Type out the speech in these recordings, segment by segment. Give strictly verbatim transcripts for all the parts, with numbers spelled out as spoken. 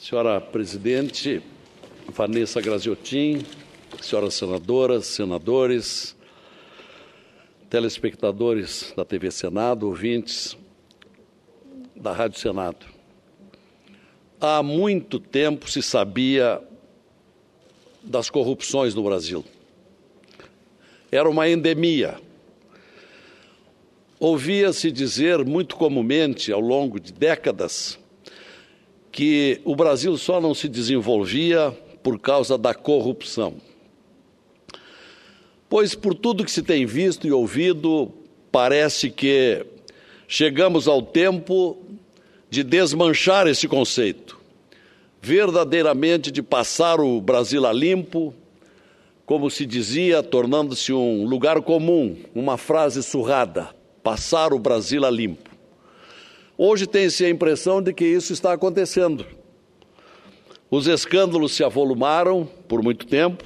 Senhora Presidente, Vanessa Graziotin, senhoras senadoras, senadores, telespectadores da T V Senado, ouvintes da Rádio Senado. Há muito tempo se sabia das corrupções no Brasil. Era uma endemia. Ouvia-se dizer muito comumente, ao longo de décadas, que o Brasil só não se desenvolvia por causa da corrupção. Pois, por tudo que se tem visto e ouvido, parece que chegamos ao tempo de desmanchar esse conceito, verdadeiramente de passar o Brasil a limpo, como se dizia, tornando-se um lugar comum, uma frase surrada, passar o Brasil a limpo. Hoje tem-se a impressão de que isso está acontecendo. Os escândalos se avolumaram por muito tempo,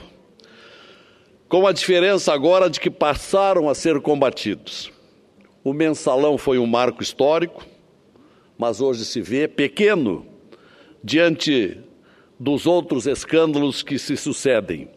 com a diferença agora de que passaram a ser combatidos. O mensalão foi um marco histórico, mas hoje se vê pequeno diante dos outros escândalos que se sucedem.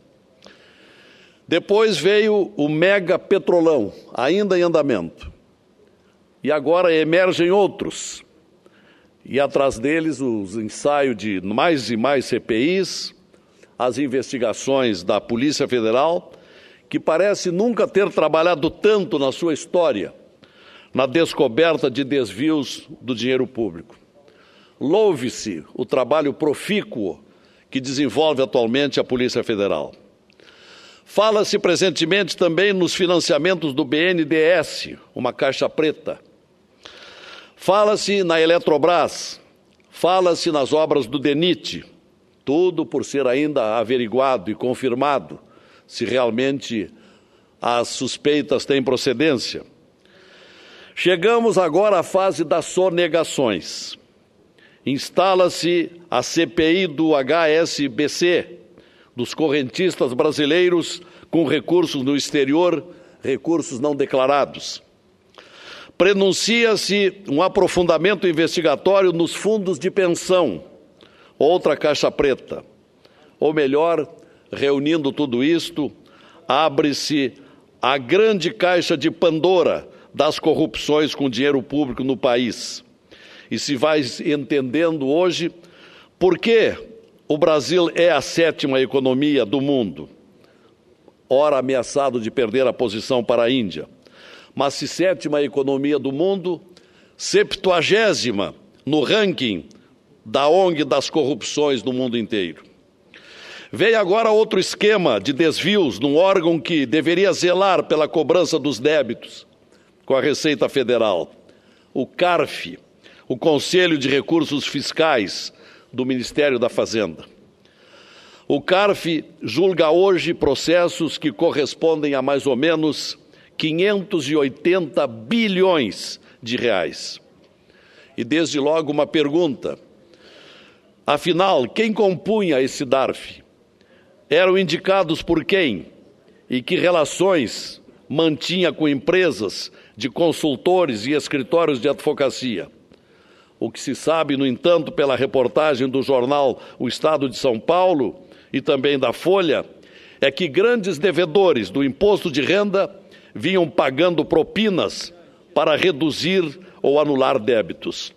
Depois veio o mega petrolão, ainda em andamento. E agora emergem outros. E atrás deles os ensaios de mais e mais C P Is, as investigações da Polícia Federal, que parece nunca ter trabalhado tanto na sua história na descoberta de desvios do dinheiro público. Louve-se o trabalho profícuo que desenvolve atualmente a Polícia Federal. Fala-se presentemente também nos financiamentos do B N D E S, uma caixa preta. Fala-se na Eletrobras, fala-se nas obras do DENIT, tudo por ser ainda averiguado e confirmado se realmente as suspeitas têm procedência. Chegamos agora à fase das sonegações. Instala-se a C P I do H S B C, dos correntistas brasileiros com recursos no exterior, recursos não declarados. Prenuncia-se um aprofundamento investigatório nos fundos de pensão, outra caixa preta. Ou melhor, reunindo tudo isto, abre-se a grande caixa de Pandora das corrupções com dinheiro público no país. E se vai entendendo hoje por que o Brasil é a sétima economia do mundo, ora ameaçado de perder a posição para a Índia. Mas se sétima economia do mundo, septuagésima no ranking da O N G das corrupções no mundo inteiro. Veio agora outro esquema de desvios num órgão que deveria zelar pela cobrança dos débitos com a Receita Federal, o CARF, o Conselho de Recursos Fiscais do Ministério da Fazenda. O CARF julga hoje processos que correspondem a mais ou menos quinhentos e oitenta bilhões de reais. E desde logo uma pergunta. Afinal, quem compunha esse D A R F? Eram indicados por quem? E que relações mantinha com empresas de consultores e escritórios de advocacia? O que se sabe, no entanto, pela reportagem do jornal O Estado de São Paulo e também da Folha, é que grandes devedores do imposto de renda vinham pagando propinas para reduzir ou anular débitos.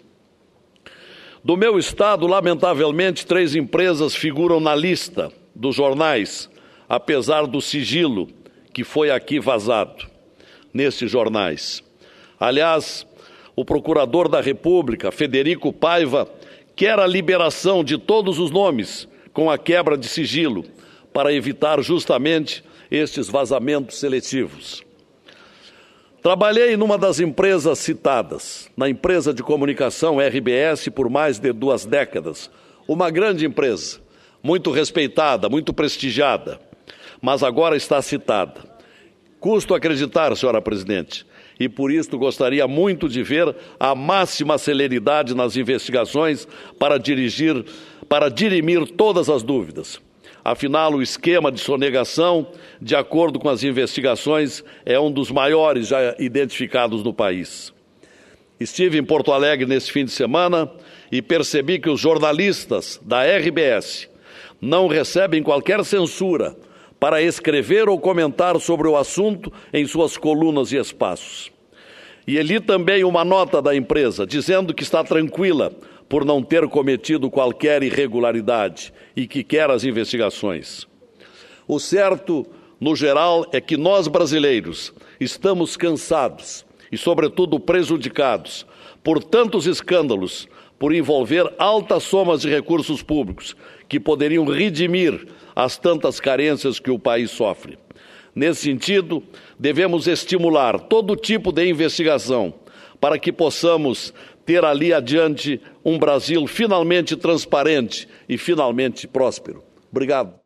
Do meu estado, lamentavelmente, três empresas figuram na lista dos jornais, apesar do sigilo que foi aqui vazado nesses jornais. Aliás, o procurador da República, Federico Paiva, quer a liberação de todos os nomes com a quebra de sigilo, para evitar justamente estes vazamentos seletivos. Trabalhei numa das empresas citadas, na empresa de comunicação R B S, por mais de duas décadas. Uma grande empresa, muito respeitada, muito prestigiada, mas agora está citada. Custo acreditar, senhora Presidente, e por isso gostaria muito de ver a máxima celeridade nas investigações para dirigir, para dirimir todas as dúvidas. Afinal, o esquema de sonegação, de acordo com as investigações, é um dos maiores já identificados no país. Estive em Porto Alegre nesse fim de semana e percebi que os jornalistas da R B S não recebem qualquer censura para escrever ou comentar sobre o assunto em suas colunas e espaços. E li também uma nota da empresa dizendo que está tranquila por não ter cometido qualquer irregularidade e que quer as investigações. O certo, no geral, é que nós brasileiros estamos cansados e, sobretudo, prejudicados por tantos escândalos, por envolver altas somas de recursos públicos que poderiam redimir as tantas carências que o país sofre. Nesse sentido, devemos estimular todo tipo de investigação para que possamos ter ali adiante um Brasil finalmente transparente e finalmente próspero. Obrigado.